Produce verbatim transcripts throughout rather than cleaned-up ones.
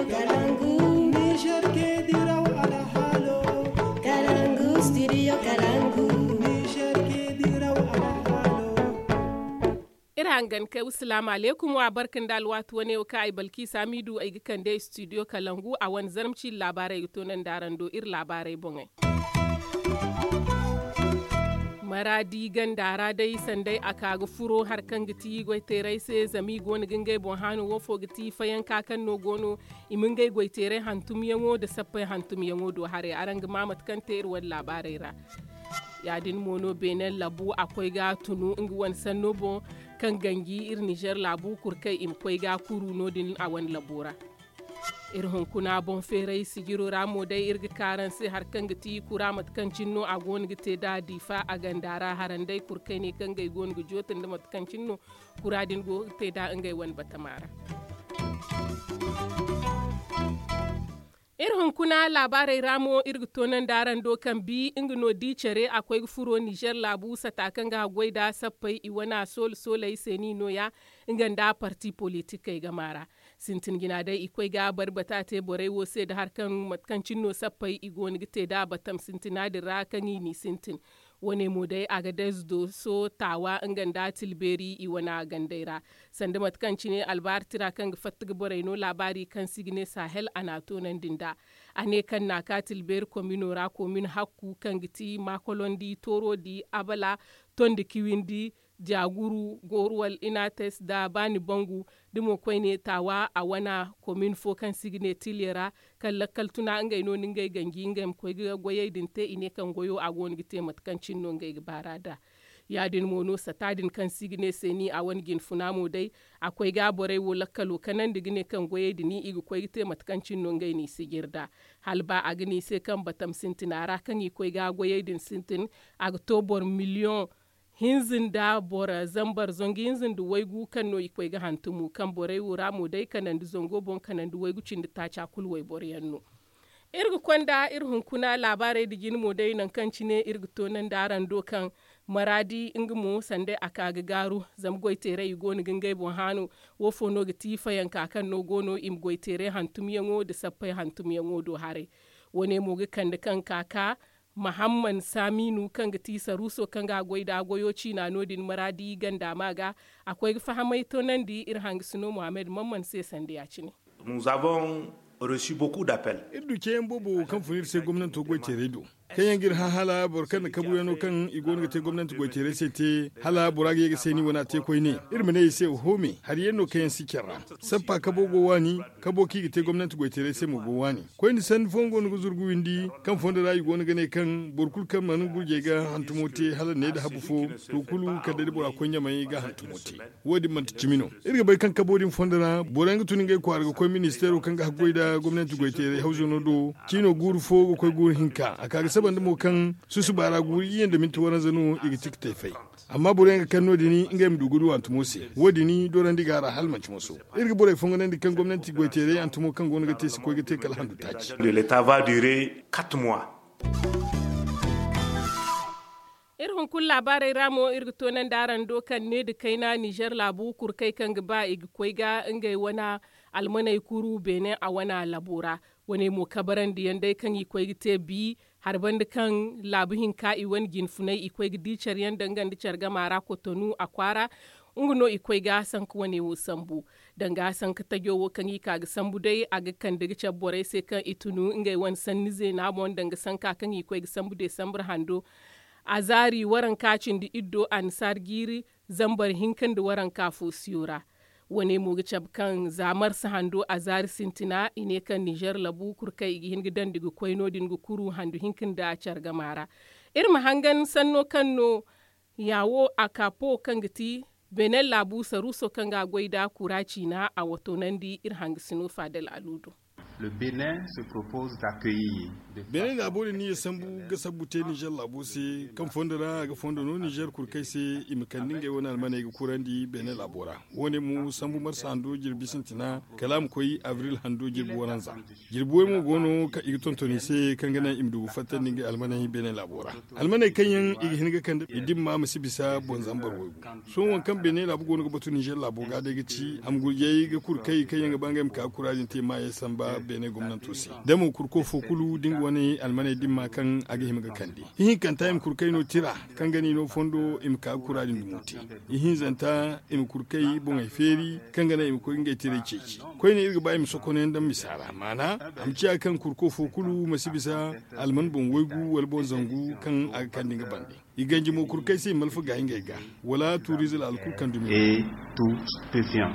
studio Kalangu. Niger ke diraw ala halo. Kalangu, studio Kalangu. Niger ke diraw ala halo. Irangan kai assalamu alaikum wa barkan da alwatu wani yau kai balki samidu ai gikan dai studio Kalangu a wani zarmci labarai to nan daran do ir labarai bongai. Maradi gandara dai sandai aka ga furo har kan giti goiterai sai zami goni gingai bon hanu wofo giti fayan kakan no gono imin gai goiterai hantum yango da sappai hantum yango do hare arang mamat kan ter wal labarai ra yadin mono benen labu akwai ga tunu ingi wan sanno bon kan gangi ir Niger labu kurkai im koi ga kuru no din a wan labura irhun kuna bon ferai sigiro ramo dai irga karan sai har kan giti kura matkancin no a gon gite da difa a gandara haran dai kurkai ne kan gai gon gu jotin da matkancin no kura din go te da ngai wan batamara irhun kuna labarai ramo irga tonan daran dokan bi ingino di cere akwai furo Niger labu satakan ga goida sappai iwana sol solai seni noya inganda parti politikai gamara sintin gina dai ikwai ga barbata te borai wose da harkan matkancin no sappai igoni gite da batam sintina da rakani ni sintin wane mu dai aga desdo so tawa inganda tilberi iwana gandaira sanda matkanci ne albartira kan fattiga borai no labari kan signe sahel anato nan dinda ane kan naka tilberi kominora komin hakku kan giti makolondi toro di abala tondi kiwindi jaguru goruwal inates da bani bangu dimo kwai ne tawa a wana komin fo kan signe tilera kan lakkal tuna ngai no ngai gangi ngai ko goye dinte ine kan goyo a gon gite matkancin no ngai barada yadin mono satadin kan signe seni a wani gin funamo dai akwai gaborai wo lakkalo kanan digine kan goye dini igi ko gite matkancin no ngai ni sigirda halba agni se kan batam sintinara kan yi ko ga goye din sintin october million hinzin da bora zambar zongi hinzin da waigu kan no ikwai ga hantumu kan borai wura mu dai kanan da zongo bon kanan da waigu cin da ta cakul wai boryanno irgu kwanda irhun kuna labarai da gin mu dai nan kan cine irgu to nan daran dokan maradi ingumu sande aka ga garu zam goitere yi goni gingai bon hanu wofo no ga tifa yanka kan no gono im goitere hantum yango da sappai hantum yango do hare wone mu ga kan da kan kaka Muhammad Saminu kan ga tisa ruso kan ga goida goyoci na nodin maradi ganda maga akwai fahamai to nan di irhang suno Muhammad Mamman sai sande ya ci ne. Nous avons reçu beaucoup d'appels. Idu ke mbobo kan funir sai gwamnati to goice redo. Kan yangir ha hala borkan kabu yano kan igon ga te gwamnati goice re sai te hala burage ga sai ni wana te koi ne. Irme ne sai home har yeno kayan sikera. Sappa kabo go wani kabo ki ga te gwamnati goice re sai mu go wani. Koi ni san fongo no zurgu windi kan fonda rayi gon ga ne kan borkul kan manu gurje ga hantumote hala ne da habufo to kulu ka da bora konya mai ga hantumote. Wodi man cimino. Irga bai kan kabo din fonda na boranga tunin ga kwar ga koi ministero kan ga goida gwamnati goice re hauzo no do kino guru fo ko guru hinka aka saban da mu kan susu bara guri yanda minti waran zanu igi tikte fai amma bure ga kanno dini inga mi dugudu antu mose wodi ni doran diga ra halmaci muso irga bure fonganan di kan gwamnati goitere antu kan gona ga tesi ko ga te kala handu taci L'état va durer quatre mois. irhun kun labarai ramo irga tonan daran dokan ne da kaina Niger labu kurkai kan gaba igi koi ga ingai wana almanai kuru bene a wana labura wane mu kabaran da yandai kan yi koi te bi harban da kan labuhin ka iwan ginfunai ikwai gidicar yan dangan dicar gamara kotonu a kwara unguno ikwai ga san ku wane wo sambu dan ga san ka tagyo wo kan yi ka ga sambu dai a ga kan daga cabborai sai kan itunu ingai wan san nize na bon danga san ka kan ikwai ga sambu de sambur hando azari waran kacin da iddo an sargiri zambar hinkan da waran kafo siyora wane mugi kan zamar sa hando azari sintina ine kan Niger labu kurkai hin gidan digu koino dingu kuru handu hinkin da carga mara irma hangan sanno kanno yawo akapo kan giti benen labu saruso kan ga goida kuraci na a wato nan di ir hangi sino fadal aludo Le Bénin se propose d'accueillir. Benin labori ni sambu ga sabute Niger labo se kan fondara ga fondano Niger kurkai se imkandin ga wani almana ga kurandi Benin labora. Wani mu sambu marsa hando jirbi sintina kalam koyi avril hando jirbi waranza. Jirbi mu gono ka igton toni se kan gana imdu fatan ninga almana Benin labora. Almana kan yan ighin ga kan idin ma musi bisa bonzan barwogu. So wan kan Benin labo gono ga batu Niger labo ga daga ci am gurje ga kurkai kan yan ga bangam ka kuradin te ma ya samba Benin gwamnati se. Da mu kurko fokulu dinga wani almanai dimma kan age himga kandi ihin kan ta im kurkai no tira kan gani no fondo im ka kuradin dumuti ihin zanta im kurkai bon ai feri kan gana im ko inga tire ceci koi ne irga ba im sokonen dan misara mana am ci kan kurko fokulu masibisa alman bon woigu wal bon zangu kan ag kan dinga bande iganji mo kurkai sai malfa ga inga ga wala tourisme alkul kan dumi et tout stupéfiant.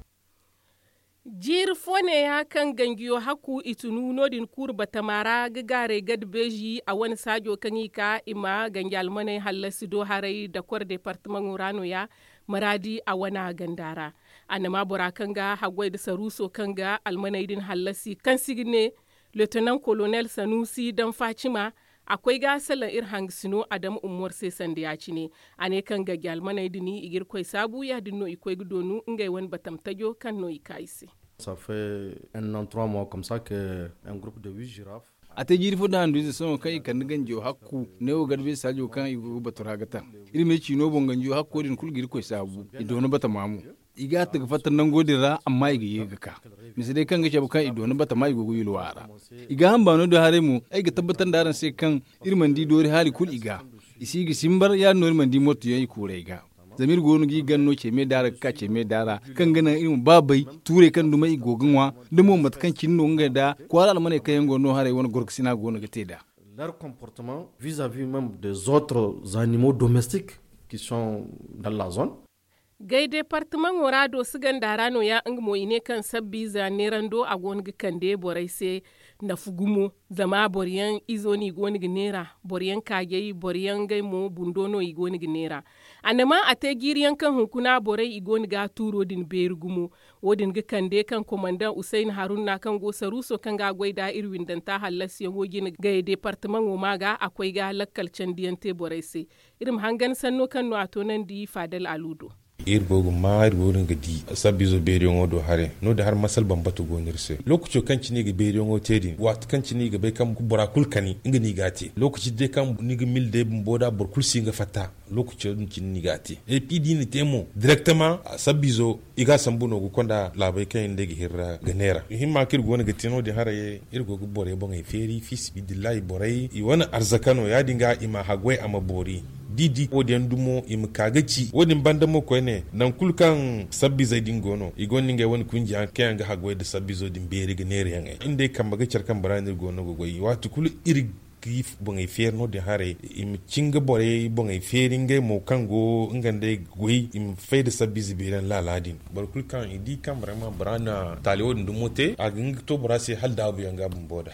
Jir fone ya kan gangiyo haku itunu nodin kur batamara gagare gadbeji a wani sajo kan ka ima gangi almanai halasi do harai da kwar departement urano ya maradi a wana gandara anama bora kanga hagwai da saruso kanga almanai din halasi kan signe lieutenant colonel Sanusi dan Fatima akwai gasalan irhang sino adam umar sai sanda ya ci ne ane kan ga gyalmanai dini igir koi sabu ya dinno ikoi gudonu ngai wan batam tajo kan no ikaisi. Ça fait un an trois mois comme ça que un groupe de huit girafes ate jiri fo dan duze so kai kan ganjo hakku ne o garbe sajo kan igo batura gata iri me chino bon ganjo hakku din kul gir koi sabu idono bata mamu iga ta fatan nan godira amma iga yega ka misali kan gace bukan idono bata mai gogo yulwara iga hamba no do hare mu ai ga tabbatan da ran sai kan irman di dori hali kul iga isi gi simbar ya no irman di moto yayi kure iga zamir gonu gi ganno ce me dara ka ce me dara kan gana irin babai ture kan duma igoginwa dumo matkan kinno nga da kwala almane kayan gono hare wani gorksina gono ga teda. Leur comportement vis-à-vis même des autres animaux domestiques qui sont dans la zone. Gai departement orado sigan darano ya ngmo ine kan sabbi za nerando a gonga kande borai se na fugumo zama boriyan izoni goni gnera boriyan kagei boriyan gai mo bundono igoni gnera anama ate giriyan kan hunkuna borai igoni ga turo din bergumo wodin ga kande kan komandan Usain Haruna kan go saruso kan ga goida irwin dan ta halasi yango gini gai departement o maga akwai ga lakkal candiyante borai se irim hangan sanno kan no atonan di Fadal Aludo. irbogu ma irbogu ga di sabizo beriyon do hare no da har masal bambatu gonirse lokaci kanci ne ga beriyon tedi wat kanci ne ga bai kan bora kulkani inga ni gati lokaci de kan ni ga mil de boda bor kulsi ga fata lokaci ni ni gati e pidi ni temo directement sabizo iga sambuno go konda labai kan inde ga hirra ga nera himma kir gona ga tino de hare irgogu bore bon e feri fis bidillahi borai i wana arzakano ya dinga ima hagwai ama bori didi wodiyan dumo im kagaci wodin banda mo ko ne nan kulkan sabbi zaidin gono igoni nge woni kunja kayan ga hagwai da sabbi zo din beri ga nere yan inde kam maga cerkan baranir gono go goyi watu kul iri gif bongai fer no de hare im cinga bore bongai feringe mo kango ngande goyi im fayda sabbi zibiran laladin bar kulkan idi kam barama barana taliwodin dumote agin to borase halda bu yanga bumboda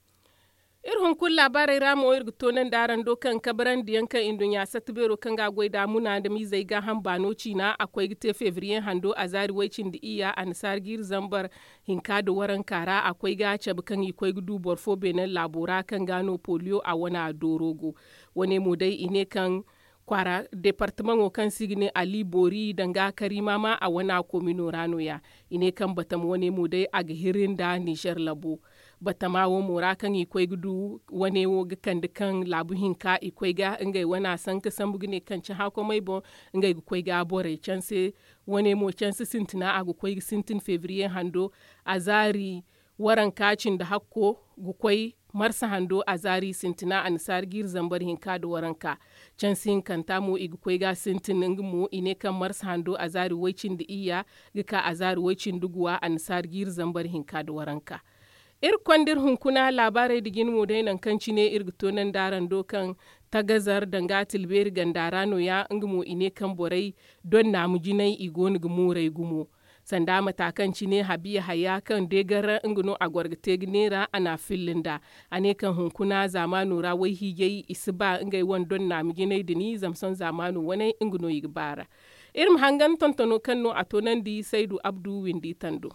irhun kun labarai ramo irgu tonan daran dokan kabaran da yankan indunya satubero kan ga goida muna da mi zai ga hambano cina akwai gite fevriyen hando a zariwaicin da iya an sargir zambar hinka da waran kara akwai ga cabi kan ikwai gudu borfo benin labora kan gano polio a wana dorogo wani mu dai ine kan kwara departement o kan signe ali bori danga karima ma a wana komino rano ya ine kan batam wani mu dai a gihirin da nishar labo batama wo mora kan ikwai gudu wane wo kan kan labu hinka ikwai ga ngai wana san ka san bugine kan ci hako mai bo ngai ikwai ga bore chance wane mo chance sintina agu kwai sintin fevrier hando azari waran kacin da hakko gukwai marsa hando azari sintina ansar gir zambar hinka da waranka can sin kanta mu igkwai ga sintin ngmu ine kan marsa hando azari waicin da iya gika azari waicin duguwa ansar gir zambar hinka da waranka ir kwandir hunkuna labarai digin mu dai nan kanci ne irgito nan daran dokan tagazar danga tilberi gandarano ya ngmu ine kan borai don namu jinai igon gumurai gumo sanda matakan ci ne habiya haya kan degara ingino a gwargate gnera ana fillinda ane kan hunkuna zamanu ra wai higei isba ngai wandon na miginai dini zamson zamanu wane ingino yigbara irin hangan tontono kanno atonan di saidu abdu windi tando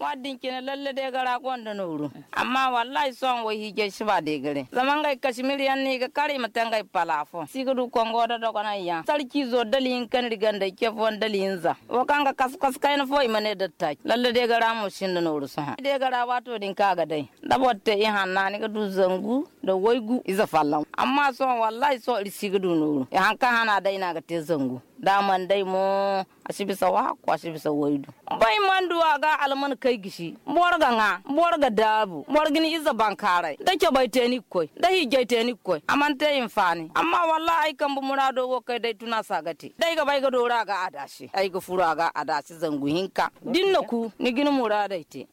wadin kina lalle de gara gonda nuru amma wallahi son wai hige shi ba de gare zaman gai kashmiriyan ni ga kare matan gai palafo siguru kongo da dogo na ya sarki zo dalin kan riganda ke fon dalin za o kanga kas kas kai na fo imane da ta lalle de gara mu shin da nuru sa de gara wato din kaga dai da botte i hanna ni ga du zangu da waigu iza fallan amma son wallahi so ri siguru nuru ya hanka hana dai na ga te zangu daman dai mo asibisa wa ko asibisa waidu bai manduwa ga alman kai gishi borga nga borga dabu borgini iza bankare da ke bai teni koi da hi ge teni koi amante infani amma wallahi kan bu murado wo kai dai tuna sagati dai ga bai ga dora ga adashi ai ga fura ga adashi zangu hinka dinna ku ni gini murada ite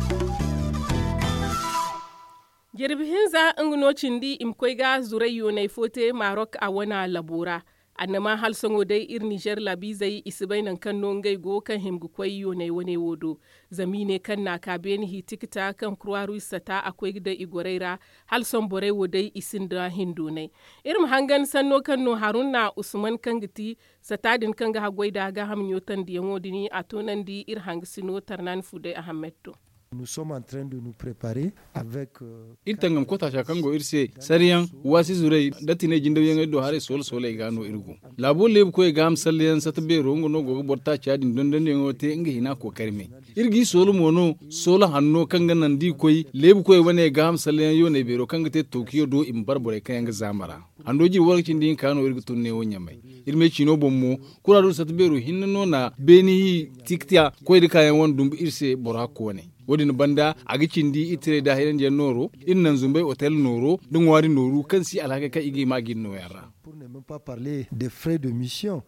girbihin za ingunocin di imkoi ga zurayo na fote Maroc a wana labora annama hal songo dai ir Niger labi zai isibai nan kan nongai go kan himgu kwayo ne wane wodo zamine kan na ka beni hi tikita kan kruwaru sata akwai da igoreira hal son bore wodai isin da hindu ne irin hangan sanno kan no haruna usman kan giti satadin kan ga hagwaida ga hamnyotan di yamodini atonan di ir hangsino tarnan fude ahmedto. Nous sommes en train de nous préparer avec euh, irtangam kota shakango irse sariyan wasi zurei datine jindaw yang do hare sol sol e gano irgu labo leb ko e gam salliyan satbe rongo no go borta chadin dondan ngo te ngi hina ko karme irgi sol mono sol hanno kanga nandi koy leb ko e wane gam salliyan yo ne bero kanga te tokyo do im barbore kanga zamara andoji worki ndin kano irgu tunne wonyamai irme chino bommo kurado satbe ro hinno na beni tiktia ko e kayan won dum irse bora ko ne wodin banda agicin di itire da hidan je noro innan zumbai hotel noro dun wari noru kan si alaka ka igi magin no yara pour ne même pas parler des frais de mission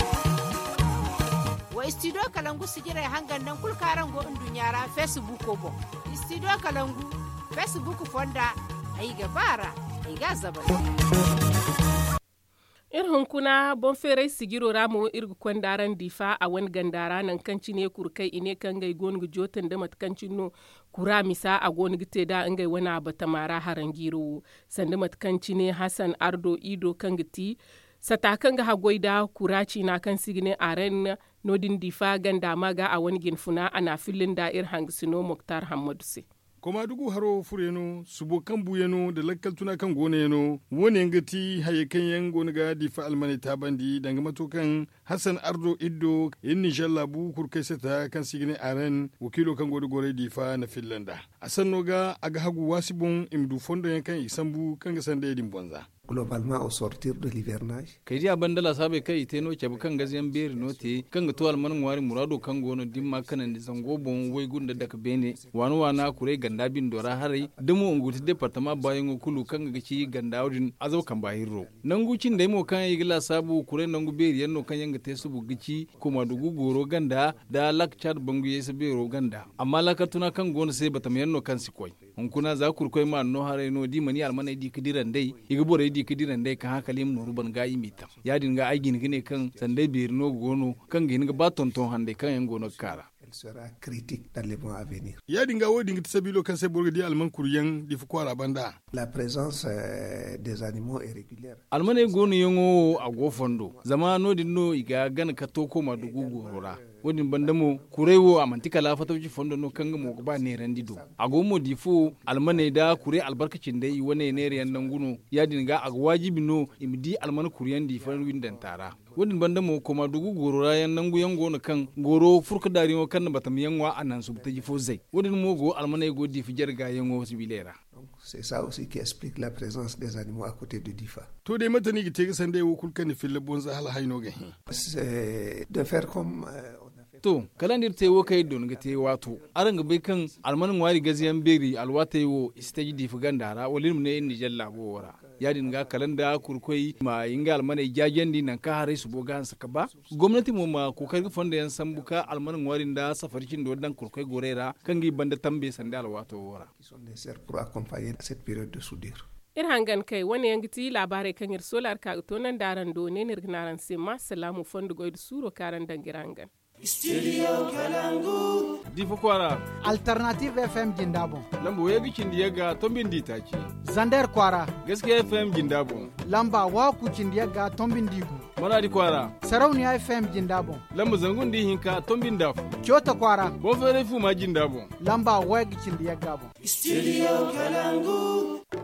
wa studio kalangu sigira hangan nan kul karango indunyara facebook ko bo studio kalangu facebook fonda ai gabara ai gazaba irhun kuna bon fere sigiro ramo irgu kwandaran difa a wani gandara nan kanci ne kurkai ine kan gai gongu jotan da matkancin no kura misa a gongu te da ngai wana batamara harangiro sanda matkanci ne Hassan Ardo Ido kan giti satakan ga hagoida kuraci na kan sigine aren nodin difa ganda maga a wani ginfuna ana filin da ir hangsino Muktar Hamadu se koma dugu haro fureno subo kan buyeno da lakkal tuna kan gone yeno wone ngati haye kan yan gone ga difa almani tabandi danga matokan Hassan Ardo Iddo inni jalla bu kurkai sata kan sigine aren wakilo kan gode gore difa na Finlanda asanno ga aga hagu wasibon imdu fondo yan kan isambu kan ga sande edin bonza globalement au sortir de l'hivernage kai dia bandala sabe kai teno ke kan gaziyan beri note kan ga to almanin wari murado kan gono dimma kanan da zango bon wai gunda daga bene wani wana kure ganda bin dora harai demo unguti departement bayan kulu kan ga ci ganda odin azo kan bahiro nangucin da mo kan yi gila sabu kure nangu beri yanno kan yanga te su bugici kuma dugu goro ganda da lakchar bangu yesa bero ganda amma lakatuna kan gono sai batam yanno kan sikoi hunkuna za kurkoi ma no harai no di mani almanai di kidiran dai igbo di kidiran dai kan haka lim no ruban ga imita ya dinga aigin gine kan sandai birno gono kan gin ga baton ton hande kan yan gono kara sera critique dans les mois à venir. Ya dinga wodi ngiti sabilo kan sai borgadi alman kuryan di fu kwara banda. La présence euh, des animaux est régulière. Almane gonu yongo a gofondo. Zama no dinno iga gan ka toko madugu gorora. Wodin bandamo kurewo amantika la fatawji fondo no kanga mo ba ne randido. Agomo di fu almane da kure albarkacin dai wane ne riyan nan guno. Ya dinga a wajibi no imdi alman kuryan di fan windan tara. Wodin bandamo koma dugu gorora yan nan guyan gono kan goro furka dari mo kan batam yanwa anan su taji fo zai wodin mogo almanay go di fi jarga yango sibilera. C'est ça aussi qui explique la présence des animaux à côté de Difa. To dai matani gi tege sande wo kulkan fil bonza hala hayno ga hin. C'est de faire comme euh, on a fait. To kalandir te wo kai don ga te wato aranga be kan almanin wari gaziyan beri alwata wo stage di fi gandara wolim ne ni jalla bo wora. Yadin ga kalanda kurkoi ma inga almanai jajendi nan ka hare su boga saka ba gwamnati mu ma kokari fonda yan sambuka almanin warin da safarkin do dan kurkoi gorera kan gi banda tambe sanda alwato wora pour accompagner cette période de soudure. Ir hangan kai wani yangiti labarai kan ir solar ka to nan daran do ne nirgnaran sema salamu fondu goid suro karan dangirangan. Studio Kalangu. Difa Kwara. Alternative F M Jindabo. Lambo ya gikin da ya ga tombin ditaci. Zander Kwara. Gaskiya F M Jindabo. Lamba waku cin da ya ga tombin digu. Maradi Kwara. Sarauniya F M Jindabo. Lamba zangun di hinka tombin dafu. Kyota Kwara. Bon fere fu ma Jindabo. Lamba wag cin da ya gabo. Studio Kalangu.